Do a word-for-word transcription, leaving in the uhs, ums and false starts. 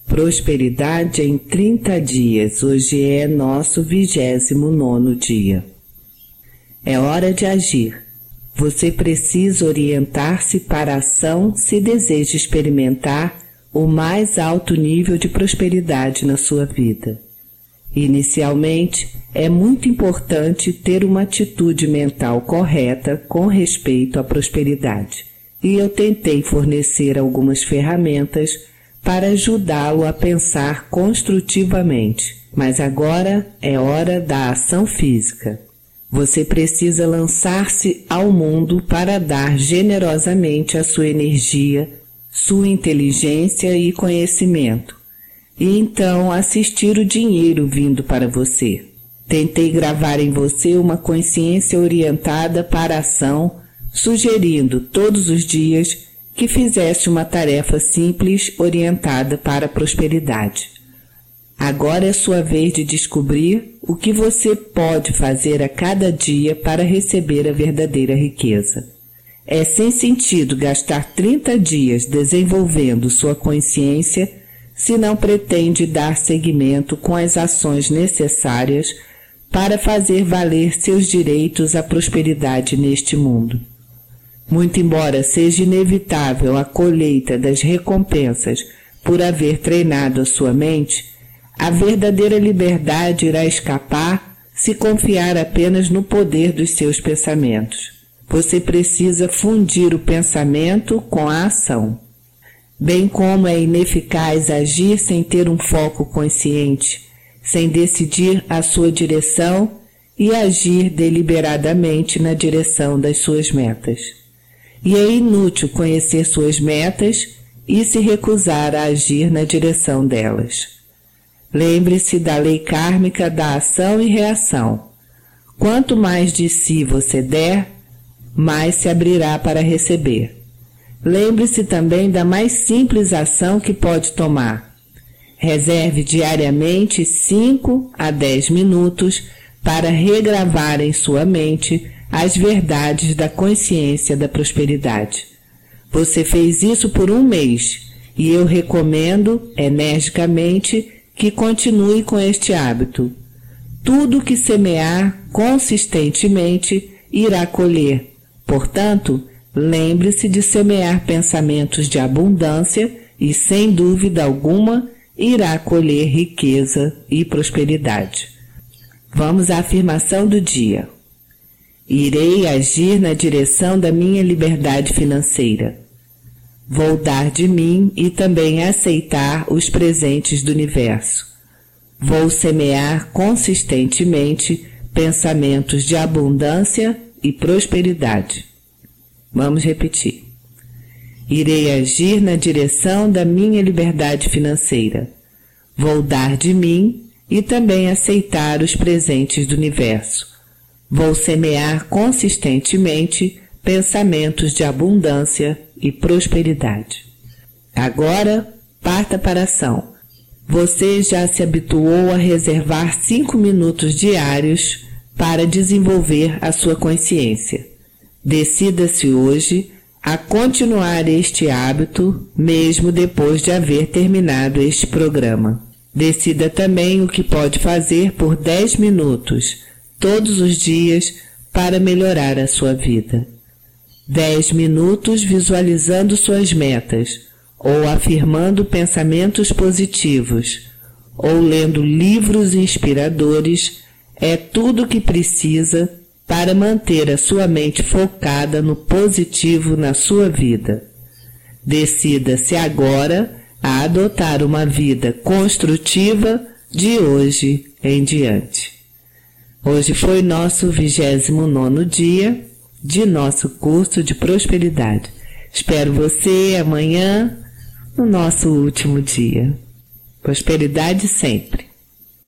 Prosperidade em trinta dias. Hoje é nosso vigésimo nono dia. É hora de agir. Você precisa orientar-se para a ação se deseja experimentar o mais alto nível de prosperidade na sua vida. Inicialmente, é muito importante ter uma atitude mental correta com respeito à prosperidade, e eu tentei fornecer algumas ferramentas para ajudá-lo a pensar construtivamente, mas agora é hora da ação física. Você precisa lançar-se ao mundo para dar generosamente a sua energia, sua inteligência e conhecimento, e então assistir o dinheiro vindo para você. Tentei gravar em você uma consciência orientada para a ação, sugerindo todos os dias que fizesse uma tarefa simples orientada para a prosperidade. Agora é sua vez de descobrir o que você pode fazer a cada dia para receber a verdadeira riqueza. É sem sentido gastar trinta dias desenvolvendo sua consciência se não pretende dar seguimento com as ações necessárias para fazer valer seus direitos à prosperidade neste mundo. Muito embora seja inevitável a colheita das recompensas por haver treinado a sua mente, a verdadeira liberdade irá escapar se confiar apenas no poder dos seus pensamentos. Você precisa fundir o pensamento com a ação. Bem como é ineficaz agir sem ter um foco consciente, sem decidir a sua direção e agir deliberadamente na direção das suas metas. E é inútil conhecer suas metas e se recusar a agir na direção delas. Lembre-se da lei kármica da ação e reação. Quanto mais de si você der, mais se abrirá para receber. Lembre-se também da mais simples ação que pode tomar. Reserve diariamente cinco a dez minutos para regravar em sua mente as verdades da consciência da prosperidade. Você fez isso por um mês e eu recomendo energicamente que continue com este hábito. Tudo que semear consistentemente irá colher. Portanto, lembre-se de semear pensamentos de abundância e, sem dúvida alguma, irá colher riqueza e prosperidade. Vamos à afirmação do dia. Irei agir na direção da minha liberdade financeira. Vou dar de mim e também aceitar os presentes do universo. Vou semear consistentemente pensamentos de abundância e prosperidade. Vamos repetir. Irei agir na direção da minha liberdade financeira. Vou dar de mim e também aceitar os presentes do universo. Vou semear consistentemente pensamentos de abundância e prosperidade. Agora, parta para a ação. Você já se habituou a reservar cinco minutos diários para desenvolver a sua consciência. Decida-se hoje a continuar este hábito, mesmo depois de haver terminado este programa. Decida também o que pode fazer por dez minutos todos os dias para melhorar a sua vida. dez minutos visualizando suas metas, ou afirmando pensamentos positivos, ou lendo livros inspiradores, é tudo o que precisa para manter a sua mente focada no positivo na sua vida. Decida-se agora a adotar uma vida construtiva de hoje em diante. Hoje foi nosso vigésimo nono dia de nosso curso de prosperidade. Espero você amanhã no nosso último dia. Prosperidade sempre.